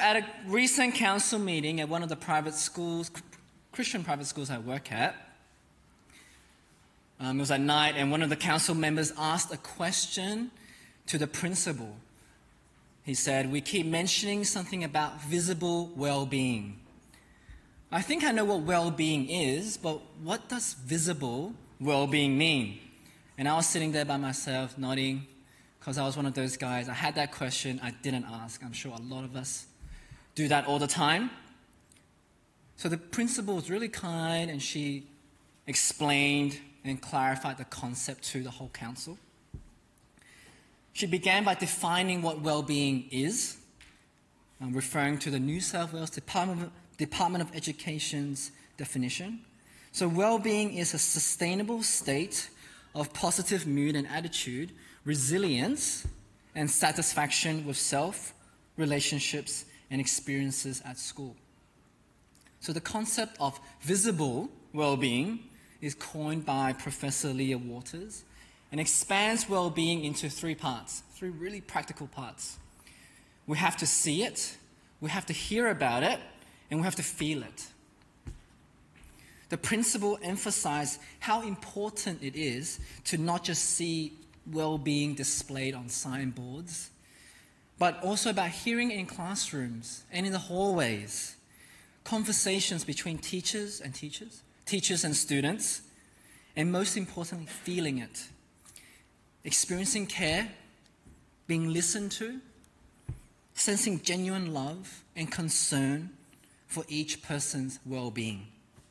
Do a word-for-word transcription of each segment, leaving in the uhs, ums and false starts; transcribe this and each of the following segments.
at a recent council meeting at one of the private schools, Christian private schools I work at, um, it was at night, and one of the council members asked a question to the principal. He said, "We keep mentioning something about visible well-being. I think I know what well-being is, but what does visible well-being mean?" And I was sitting there by myself, nodding, because I was one of those guys. I had that question, I didn't ask. I'm sure a lot of us do that all the time. So the principal was really kind, and she explained and clarified the concept to the whole council. She began by defining what well-being is, um, referring to the New South Wales Department of, Department of Education's definition. So well-being is a sustainable state of positive mood and attitude, resilience, and satisfaction with self, relationships, and experiences at school. So the concept of visible well-being is coined by Professor Leah Waters and expands well-being into three parts, three really practical parts. We have to see it, we have to hear about it, and we have to feel it. The principle emphasized how important it is to not just see well-being displayed on signboards, but also about hearing it in classrooms and in the hallways, conversations between teachers and teachers, teachers and students, and most importantly, feeling it, experiencing care, being listened to, sensing genuine love and concern for each person's well-being.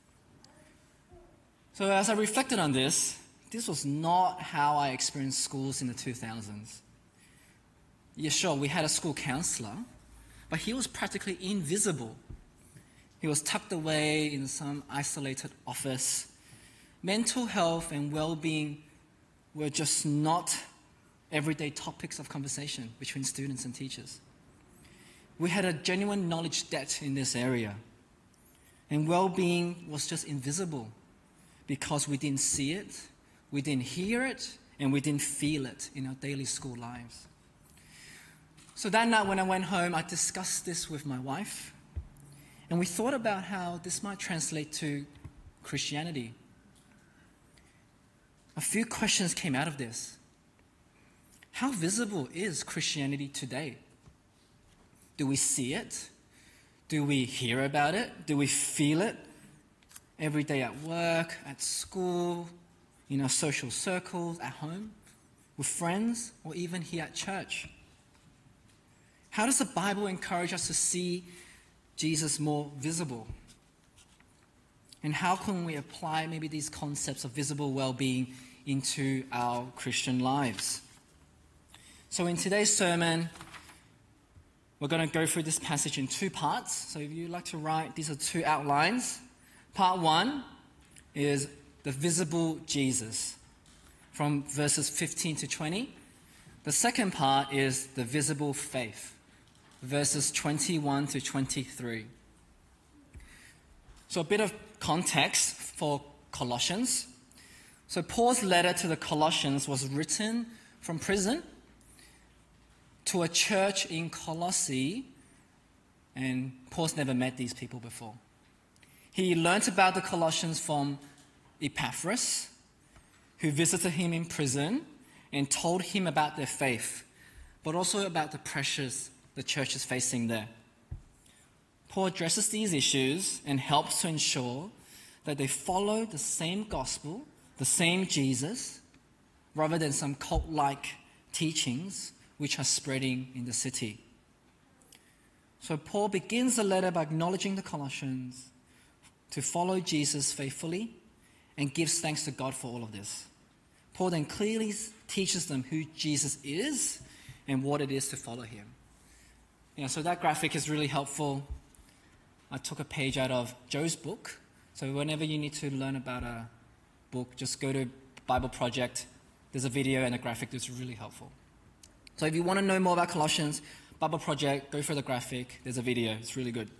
So as I reflected on this, this was not how I experienced schools in the two thousands. Yeah, sure, we had a school counselor, but he was practically invisible. He was tucked away in some isolated office. Mental health and well-being were just not everyday topics of conversation between students and teachers. We had a genuine knowledge debt in this area, and well-being was just invisible because we didn't see it, we didn't hear it, and we didn't feel it in our daily school lives. So that night when I went home, I discussed this with my wife, and we thought about how this might translate to Christianity. A few questions came out of this. How visible is Christianity today? Do we see it? Do we hear about it? Do we feel it? Every day at work, at school, in our social circles, at home, with friends, or even here at church. How does the Bible encourage us to see Jesus more visible? And how can we apply maybe these concepts of visible well-being into our Christian lives? So in today's sermon, we're going to go through this passage in two parts. So if you'd like to write, these are two outlines. Part one is the visible Jesus, from verses fifteen to twenty. The second part is the visible faith, verses twenty-one to twenty-three. So a bit of context for Colossians. So Paul's letter to the Colossians was written from prison to a church in Colossae, and Paul's never met these people before. He learnt about the Colossians from Epaphras, who visited him in prison and told him about their faith, but also about the pressures the church is facing there. Paul addresses these issues and helps to ensure that they follow the same gospel, the same Jesus, rather than some cult-like teachings which are spreading in the city. So Paul begins the letter by acknowledging the Colossians to follow Jesus faithfully and gives thanks to God for all of this. Paul then clearly teaches them who Jesus is and what it is to follow him. Yeah, so that graphic is really helpful. I took a page out of Joe's book. So whenever you need to learn about a book, just go to Bible Project. There's a video and a graphic that's really helpful. So if you want to know more about Colossians, Bible Project, go for the graphic. There's a video. It's really good.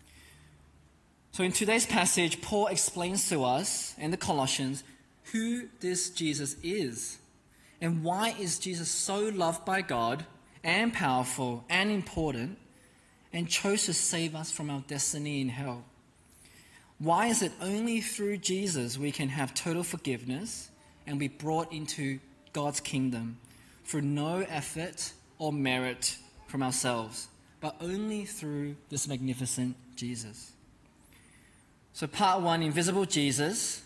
So in today's passage, Paul explains to us and the Colossians who this Jesus is and why is Jesus so loved by God and powerful and important, and chose to save us from our destiny in hell. Why is it only through Jesus we can have total forgiveness and be brought into God's kingdom through no effort or merit from ourselves, but only through this magnificent Jesus? So part one, Invisible Jesus.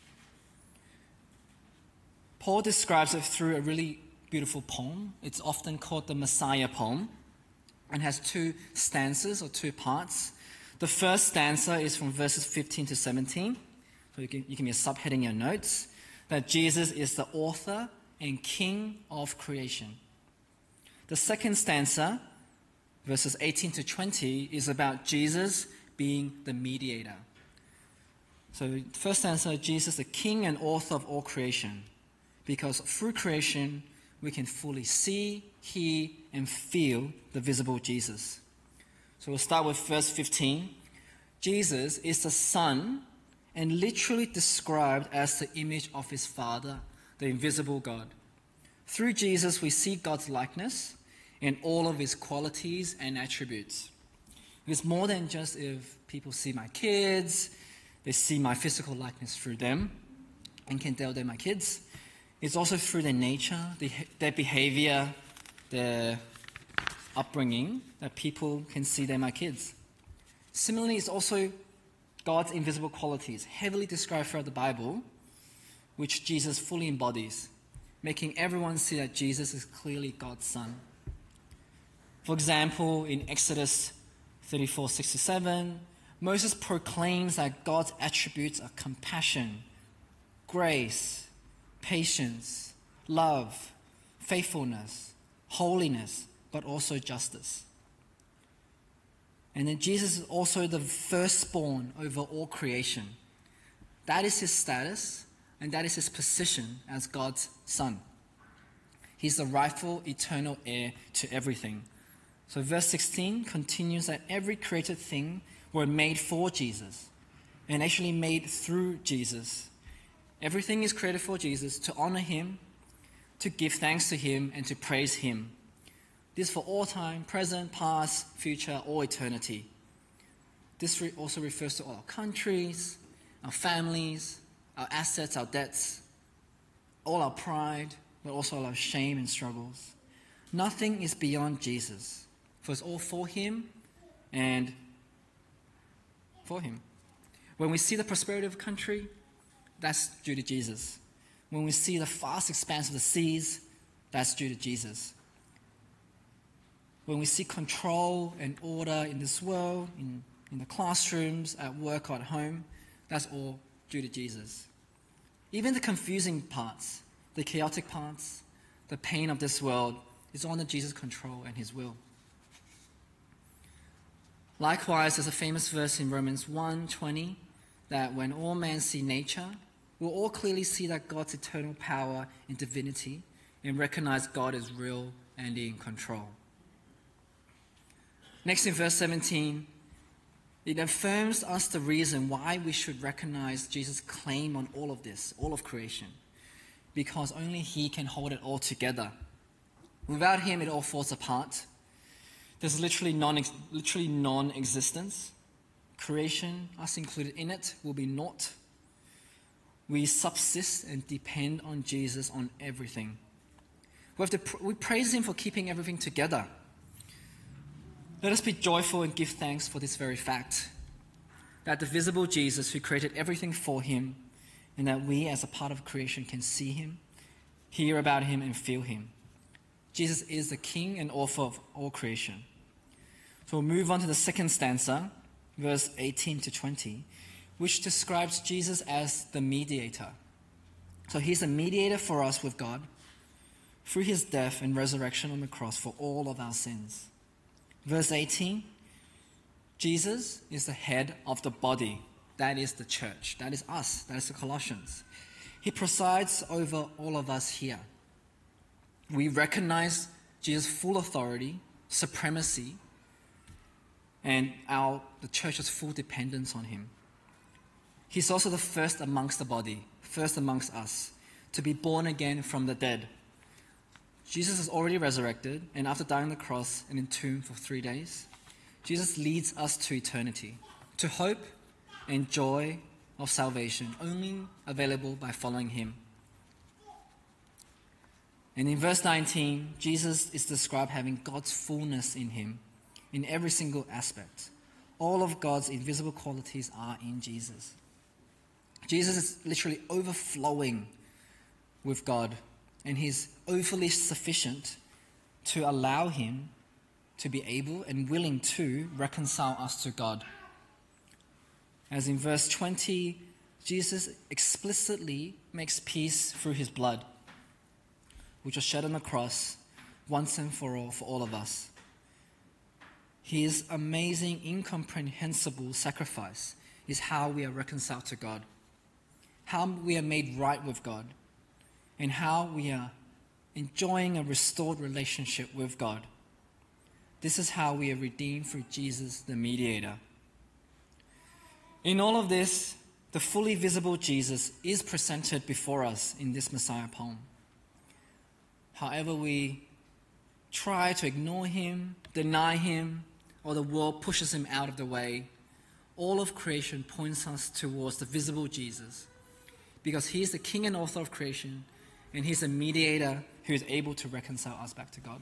Paul describes it through a really beautiful poem. It's often called the Messiah poem and has two stanzas or two parts. The first stanza is from verses fifteen to seventeen. So you can, you can be a subheading in your notes, that Jesus is the author and king of creation. The second stanza, verses eighteen to twenty, is about Jesus being the mediator. So first stanza, Jesus, the king and author of all creation, because through creation we can fully see, hear, and feel the visible Jesus. So we'll start with verse fifteen. Jesus is the Son and literally described as the image of his Father, the invisible God. Through Jesus we see God's likeness in all of his qualities and attributes. It's more than just if people see my kids, they see my physical likeness through them and can tell they're my kids. It's also through their nature, their behavior, their upbringing, that people can see they're my kids. Similarly, it's also God's invisible qualities, heavily described throughout the Bible, which Jesus fully embodies, making everyone see that Jesus is clearly God's Son. For example, in Exodus thirty-four, six to seven, Moses proclaims that God's attributes are compassion, grace, patience, love, faithfulness, holiness, but also justice. And then Jesus is also the firstborn over all creation. That is his status, and that is his position as God's Son. He's the rightful, eternal heir to everything. So verse sixteen continues that every created thing were made for Jesus, and actually made through Jesus. Everything is created for Jesus, to honor him, to give thanks to him, and to praise him. This for all time, present, past, future, or eternity. This re- also refers to all our countries, our families, our assets, our debts, all our pride, but also all our shame and struggles. Nothing is beyond Jesus, for it's all for him and for him. When we see the prosperity of a country, that's due to Jesus. When we see the vast expanse of the seas, that's due to Jesus. When we see control and order in this world, in, in the classrooms, at work, or at home, that's all due to Jesus. Even the confusing parts, the chaotic parts, the pain of this world, is under Jesus' control and his will. Likewise, there's a famous verse in Romans one twenty that when all men see nature, we'll all clearly see that God's eternal power and divinity and recognize God as real and in control. Next in verse seventeen, it affirms us the reason why we should recognize Jesus' claim on all of this, all of creation, because only he can hold it all together. Without him, it all falls apart. There's literally non, literally non-existence. Creation, us included in it, will be naught. We subsist and depend on Jesus on everything. We have to pr- we praise him for keeping everything together. Let us be joyful and give thanks for this very fact, that the visible Jesus who created everything for him, and that we as a part of creation can see him, hear about him, and feel him. Jesus is the king and author of all creation. So we'll move on to the second stanza, verse eighteen to twenty, which describes Jesus as the mediator. So he's a mediator for us with God through his death and resurrection on the cross for all of our sins. Verse eighteen, Jesus is the head of the body. That is the church. That is us. That is the Colossians. He presides over all of us here. We recognize Jesus' full authority, supremacy, and our the church's full dependence on him. He's also the first amongst the body, first amongst us, to be born again from the dead. Jesus is already resurrected, and after dying on the cross and entombed for three days, Jesus leads us to eternity, to hope and joy of salvation, only available by following him. And in verse nineteen, Jesus is described having God's fullness in him, in every single aspect. All of God's invisible qualities are in Jesus. Jesus is literally overflowing with God, and he's overly sufficient to allow him to be able and willing to reconcile us to God. As in verse twenty, Jesus explicitly makes peace through his blood, which was shed on the cross once and for all for all of us. His amazing, incomprehensible sacrifice is how we are reconciled to God, how we are made right with God, and how we are enjoying a restored relationship with God. This is how we are redeemed through Jesus, the mediator. In all of this, the fully visible Jesus is presented before us in this Messiah poem. However we try to ignore him, deny him, or the world pushes him out of the way, all of creation points us towards the visible Jesus, because he is the king and author of creation, and he's a mediator who is able to reconcile us back to God.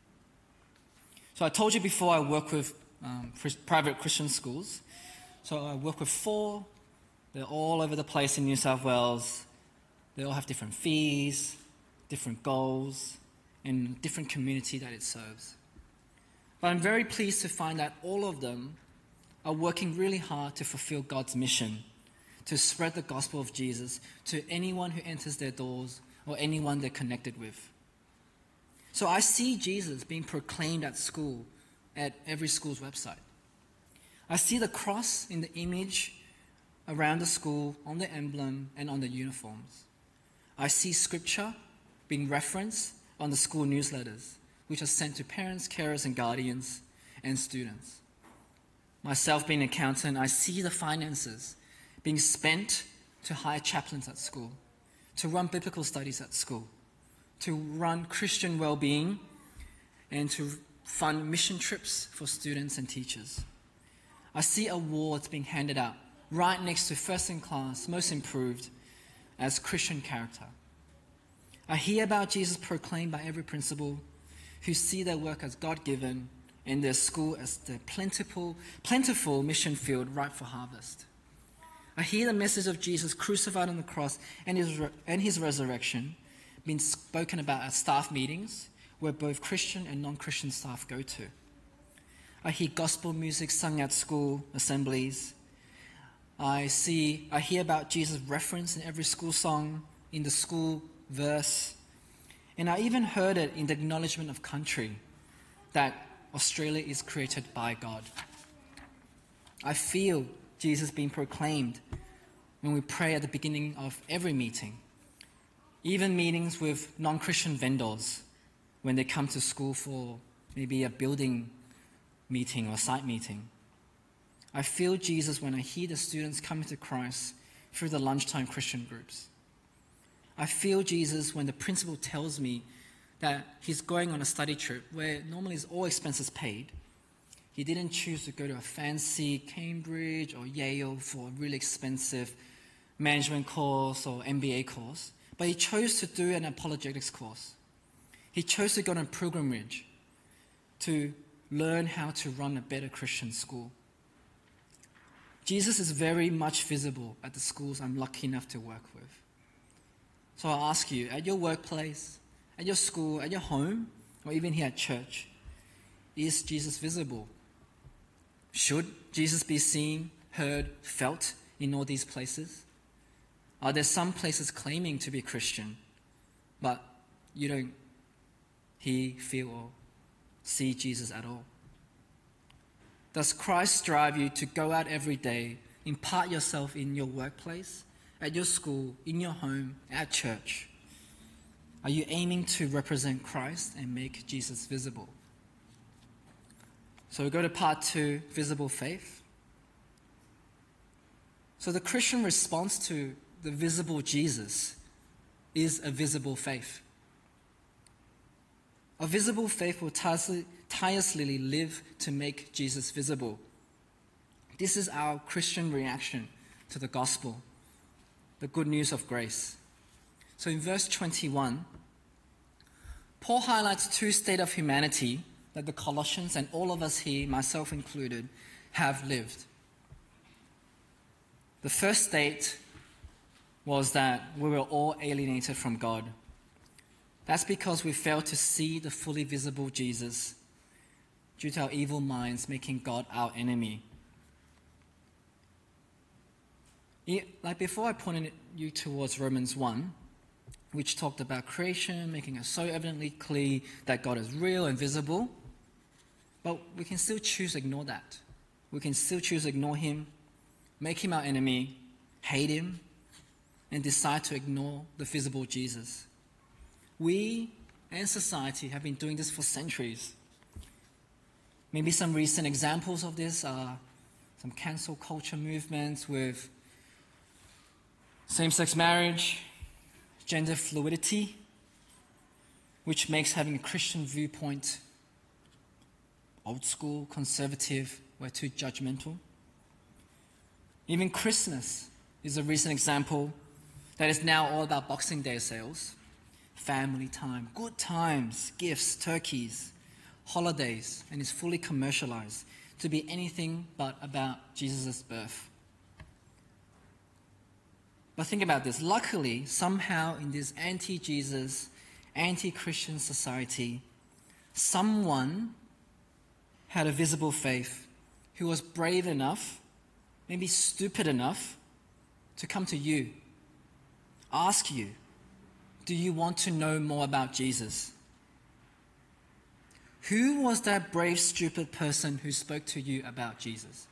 So I told you before I work with um, private Christian schools. So I work with four. They're all over the place in New South Wales. They all have different fees, different goals, and different community that it serves. But I'm very pleased to find that all of them are working really hard to fulfill God's mission, to spread the gospel of Jesus to anyone who enters their doors or anyone they're connected with. So I see Jesus being proclaimed at school, at every school's website. I see the cross in the image around the school, on the emblem, and on the uniforms. I see scripture being referenced on the school newsletters, which are sent to parents, carers, and guardians, and students. Myself being an accountant, I see the finances being spent to hire chaplains at school, to run biblical studies at school, to run Christian well-being, and to fund mission trips for students and teachers. I see awards being handed out right next to first in class, most improved, as Christian character. I hear about Jesus proclaimed by every principal who see their work as God-given and their school as the plentiful, plentiful mission field ripe for harvest. I hear the message of Jesus crucified on the cross and his, and his resurrection being spoken about at staff meetings where both Christian and non-Christian staff go to. I hear gospel music sung at school assemblies. I see, I hear about Jesus referenced in every school song, in the school verse, and I even heard it in the acknowledgement of country that Australia is created by God. I feel Jesus being proclaimed when we pray at the beginning of every meeting, even meetings with non-Christian vendors when they come to school for maybe a building meeting or site meeting. I feel Jesus when I hear the students coming to Christ through the lunchtime Christian groups. I feel Jesus when the principal tells me that he's going on a study trip where normally is all expenses paid. He didn't choose to go to a fancy Cambridge or Yale for a really expensive management course or M B A course, but he chose to do an apologetics course. He chose to go on a pilgrimage to learn how to run a better Christian school. Jesus is very much visible at the schools I'm lucky enough to work with. So I ask you, at your workplace, at your school, at your home, or even here at church, is Jesus visible? Should Jesus be seen, heard, felt in all these places? Are there some places claiming to be Christian, but you don't hear, feel, or see Jesus at all? Does Christ drive you to go out every day, impart yourself in your workplace, at your school, in your home, at church? Are you aiming to represent Christ and make Jesus visible? So we go to part two, visible faith. So the Christian response to the visible Jesus is a visible faith. A visible faith will tirelessly live to make Jesus visible. This is our Christian reaction to the gospel, the good news of grace. So in verse twenty-one, Paul highlights two states of humanity that the Colossians and all of us here, myself included, have lived. The first state was that we were all alienated from God. That's because we failed to see the fully visible Jesus due to our evil minds making God our enemy. Like before, I pointed you towards Romans one, which talked about creation, making it so evidently clear that God is real and visible. But we can still choose to ignore that. We can still choose to ignore him, make him our enemy, hate him, and decide to ignore the visible Jesus. We and society have been doing this for centuries. Maybe some recent examples of this are some cancel culture movements with same-sex marriage, gender fluidity, which makes having a Christian viewpoint old school, conservative, we're too judgmental. Even Christmas is a recent example that is now all about Boxing Day sales, family time, good times, gifts, turkeys, holidays, and is fully commercialized to be anything but about Jesus' birth. But think about this. Luckily, somehow in this anti-Jesus, anti-Christian society, someone had a visible faith who was brave enough, maybe stupid enough, to come to you, ask you, do you want to know more about Jesus? Who was that brave, stupid person who spoke to you about Jesus?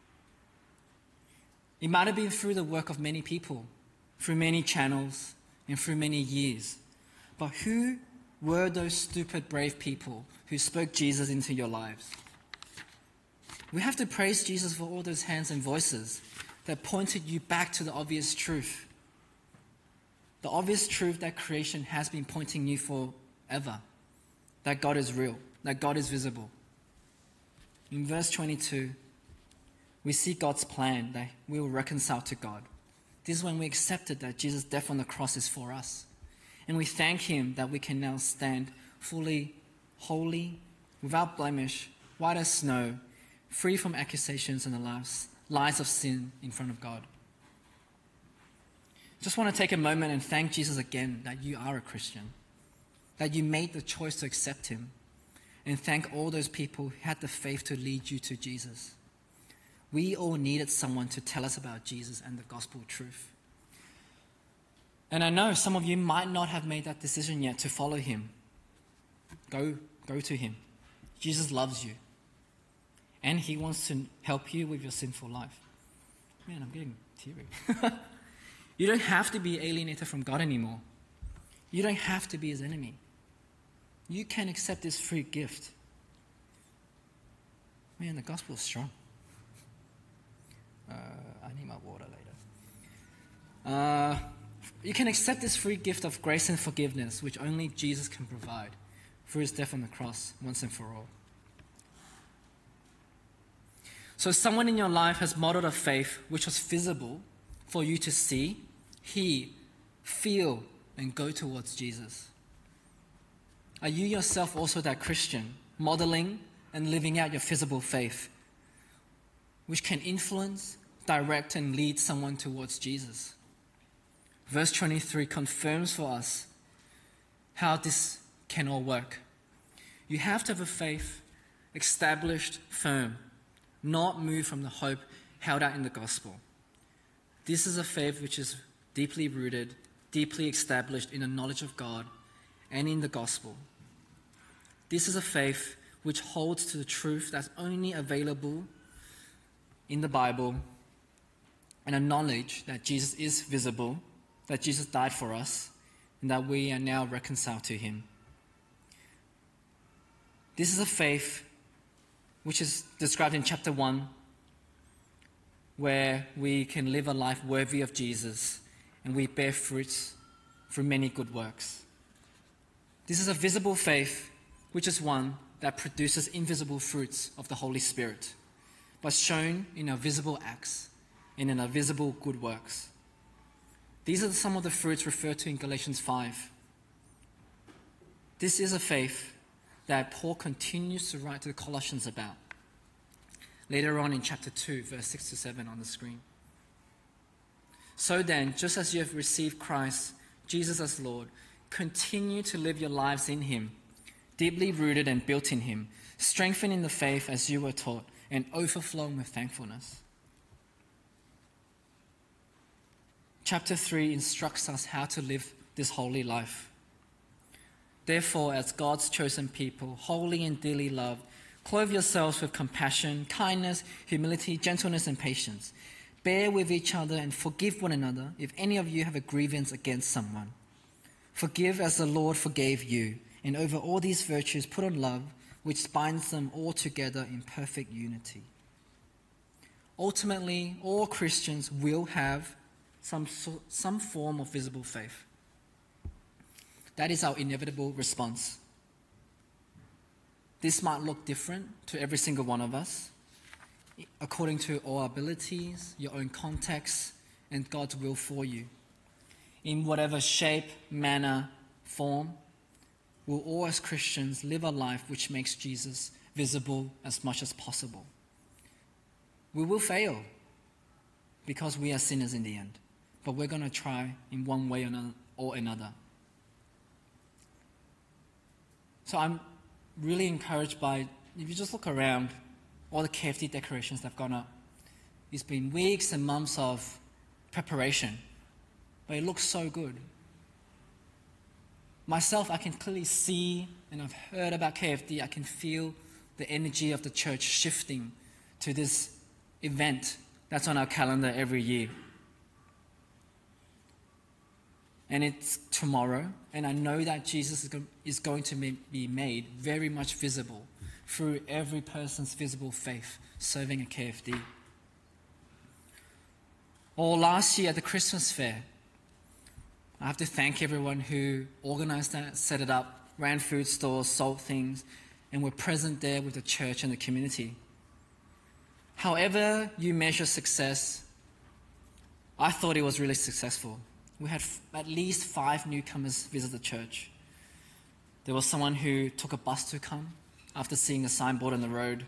It might have been through the work of many people, through many channels, and through many years. But who were those stupid, brave people who spoke Jesus into your lives? We have to praise Jesus for all those hands and voices that pointed you back to the obvious truth. The obvious truth that creation has been pointing you forever. That God is real. That God is visible. In verse twenty-two, we see God's plan that we will reconcile to God. This is when we accepted that Jesus' death on the cross is for us. And we thank him that we can now stand fully holy, without blemish, white as snow, free from accusations and the lies, lies of sin in front of God. Just want to take a moment and thank Jesus again that you are a Christian, that you made the choice to accept him, and thank all those people who had the faith to lead you to Jesus. We all needed someone to tell us about Jesus and the gospel truth. And I know some of you might not have made that decision yet to follow him. Go, go to him. Jesus loves you. And he wants to help you with your sinful life. Man, I'm getting teary. You don't have to be alienated from God anymore. You don't have to be his enemy. You can accept this free gift. Man, the gospel is strong. Uh, I need my water later. Uh, you can accept this free gift of grace and forgiveness, which only Jesus can provide through his death on the cross once and for all. So someone in your life has modeled a faith which was visible for you to see, hear, feel, and go towards Jesus. Are you yourself also that Christian, modeling and living out your visible faith, which can influence, direct, and lead someone towards Jesus? Verse twenty-three confirms for us how this can all work. You have to have a faith established, firm, not moved from the hope held out in the gospel. This is a faith which is deeply rooted, deeply established in the knowledge of God and in the gospel. This is a faith which holds to the truth that's only available in the Bible, and a knowledge that Jesus is visible, that Jesus died for us, and that we are now reconciled to him. This is a faith which is described in chapter one, where we can live a life worthy of Jesus and we bear fruits through many good works. This is a visible faith which is one that produces invisible fruits of the Holy Spirit, but shown in our visible acts and in our visible good works. These are some of the fruits referred to in Galatians five. This is a faith that Paul continues to write to the Colossians about. Later on in chapter two, verse six to seven on the screen. So then, just as you have received Christ, Jesus as Lord, continue to live your lives in him, deeply rooted and built in him, strengthened in the faith as you were taught, and overflowing with thankfulness. Chapter three instructs us how to live this holy life. Therefore, as God's chosen people, holy and dearly loved, clothe yourselves with compassion, kindness, humility, gentleness, and patience. Bear with each other and forgive one another if any of you have a grievance against someone. Forgive as the Lord forgave you, and over all these virtues put on love, which binds them all together in perfect unity. Ultimately, all Christians will have some, some form of visible faith. That is our inevitable response. This might look different to every single one of us, according to our abilities, your own context, and God's will for you. In whatever shape, manner, form, we'll all as Christians live a life which makes Jesus visible as much as possible. We will fail because we are sinners in the end, but we're going to try in one way or another. So I'm really encouraged by, if you just look around, all the K F D decorations that have gone up. It's been weeks and months of preparation, but it looks so good. Myself, I can clearly see, and I've heard about K F D, I can feel the energy of the church shifting to this event that's on our calendar every year. And it's tomorrow, and I know that Jesus is going to be made very much visible through every person's visible faith serving at K F D. Or last year at the Christmas fair, I have to thank everyone who organized that, set it up, ran food stores, sold things, and were present there with the church and the community. However you measure success, I thought it was really successful. We had f- at least five newcomers visit the church. There was someone who took a bus to come after seeing a signboard on the road.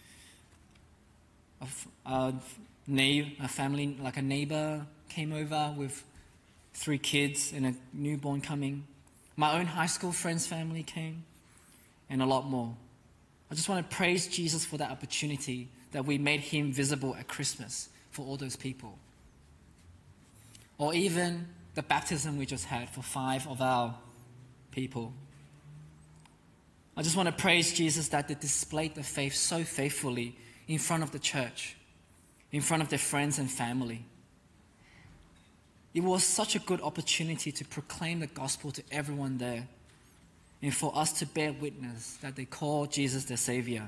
A, f- a, na- a family, like a neighbor, came over with three kids and a newborn coming. My own high school friend's family came, and a lot more. I just want to praise Jesus for that opportunity that we made him visible at Christmas for all those people. Or even the baptism we just had for five of our people. I just want to praise Jesus that they displayed their faith so faithfully in front of the church, in front of their friends and family. It was such a good opportunity to proclaim the gospel to everyone there, and for us to bear witness that they call Jesus their Savior.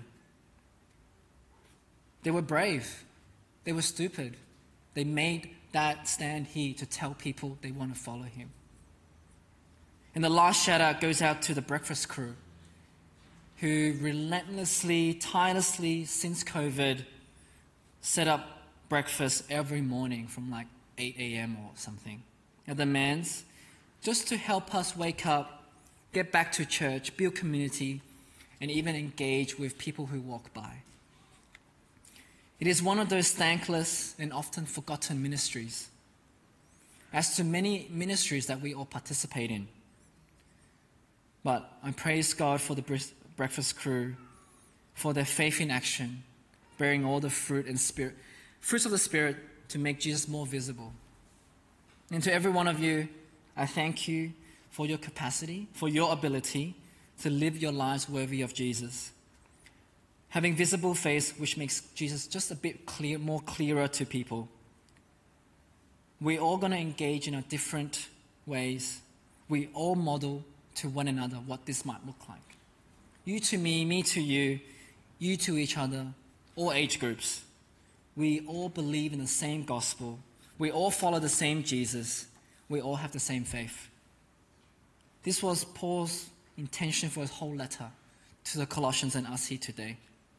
They were brave. They were stupid. They made that stand here to tell people they want to follow him. And the last shout out goes out to the breakfast crew, who relentlessly, tirelessly, since COVID, set up breakfast every morning from like eight a.m. or something at the Man's, just to help us wake up, get back to church, build community, and even engage with people who walk by. It is one of those thankless and often forgotten ministries, as to many ministries that we all participate in. But I praise God for the breakfast crew, for their faith in action, bearing all the fruit and spirit, fruits of the Spirit to make Jesus more visible. And to every one of you, I thank you for your capacity, for your ability to live your lives worthy of Jesus. Having visible faith which makes Jesus just a bit clear, more clearer to people. We're all going to engage in our different ways. We all model to one another what this might look like. You to me, me to you, you to each other, all age groups. We all believe in the same gospel. We all follow the same Jesus. We all have the same faith. This was Paul's intention for his whole letter, to the Colossians and us here today?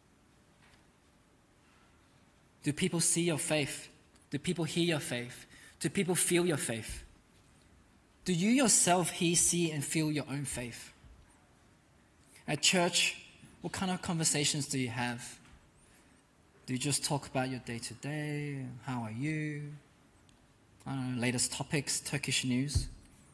Do people see your faith? Do people hear your faith? Do people feel your faith? Do you yourself hear, see, and feel your own faith? At church, what kind of conversations do you have? Do you just talk about your day-to-day? How are you? I don't know, latest topics, Turkish news?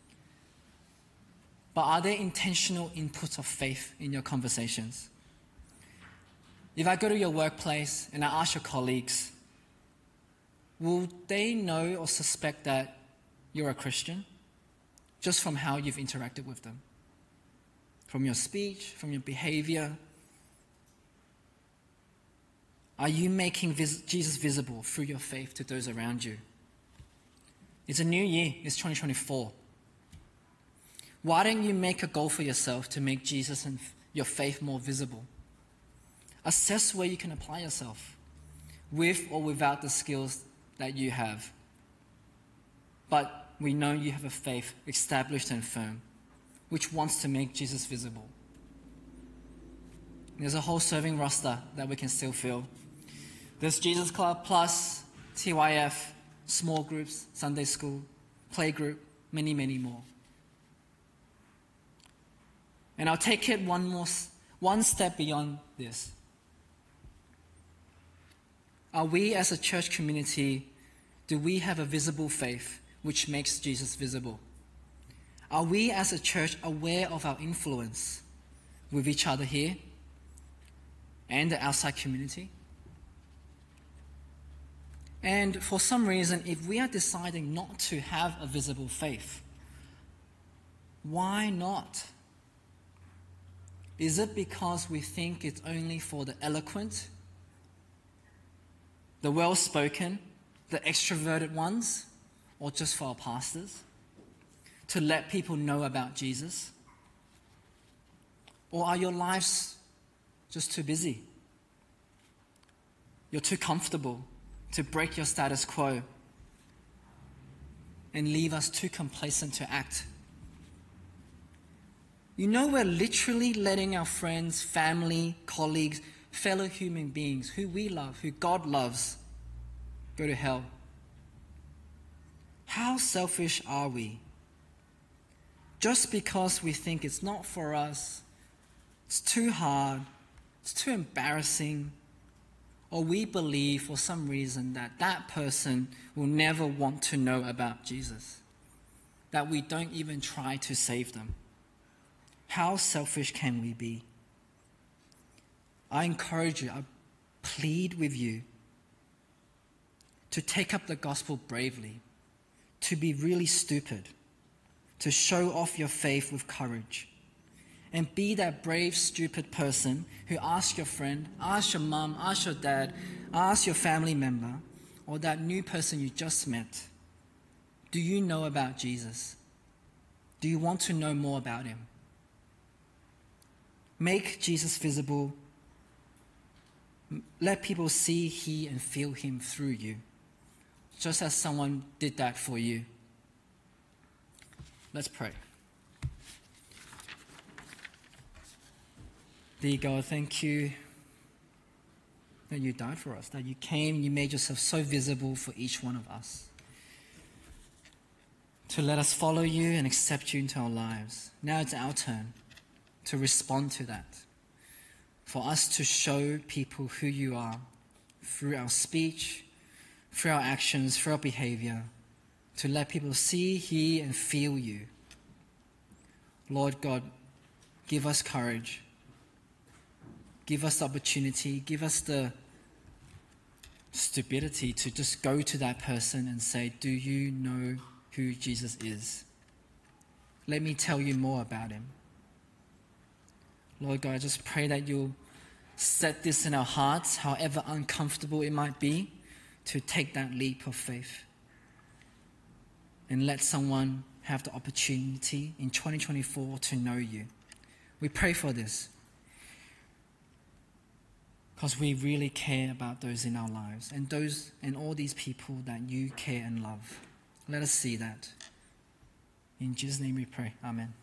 But are there intentional inputs of faith in your conversations? If I go to your workplace and I ask your colleagues, will they know or suspect that you're a Christian just from how you've interacted with them? From your speech, from your behavior? Are you making vis- Jesus visible through your faith to those around you? It's a new year. It's twenty twenty-four. Why don't you make a goal for yourself to make Jesus and your faith more visible? Assess where you can apply yourself, with or without the skills that you have. But we know you have a faith established and firm, which wants to make Jesus visible. There's a whole serving roster that we can still fill. There's Jesus Club Plus, T Y F, small groups, Sunday school, play group, many, many more. And I'll take it one more, one step beyond this. Are we as a church community, do we have a visible faith which makes Jesus visible? Are we as a church aware of our influence with each other here and the outside community? And for some reason, if we are deciding not to have a visible faith, why not? Is it because we think it's only for the eloquent, the well-spoken, the extroverted ones, or just for our pastors, to let people know about Jesus? Or are your lives just too busy? You're too comfortable to break your status quo and leave us too complacent to act? You know, we're literally letting our friends, family, colleagues, fellow human beings who we love, who God loves, go to hell. How selfish are we? Just because we think it's not for us, it's too hard, it's too embarrassing, or we believe for some reason that that person will never want to know about Jesus, that we don't even try to save them. How selfish can we be? I encourage you, I plead with you to take up the gospel bravely, to be really stupid, to show off your faith with courage, and be that brave, stupid person who asks your friend, asks your mum, asks your dad, asks your family member, or that new person you just met, do you know about Jesus? Do you want to know more about him? Make Jesus visible. Let people see, hear, and feel him through you, just as someone did that for you. Let's pray. Dear God, thank you that you died for us, that you came, you made yourself so visible for each one of us, to let us follow you and accept you into our lives. Now it's our turn to respond to that, for us to show people who you are through our speech, through our actions, through our behavior, to let people see, hear, and feel you. Lord God, give us courage. Give us the opportunity. Give us the stupidity to just go to that person and say, do you know who Jesus is? Let me tell you more about him. Lord God, I just pray that you'll set this in our hearts, however uncomfortable it might be, to take that leap of faith and let someone have the opportunity in twenty twenty-four to know you. We pray for this because we really care about those in our lives and those and all these people that you care and love. Let us see that. In Jesus' name we pray. Amen.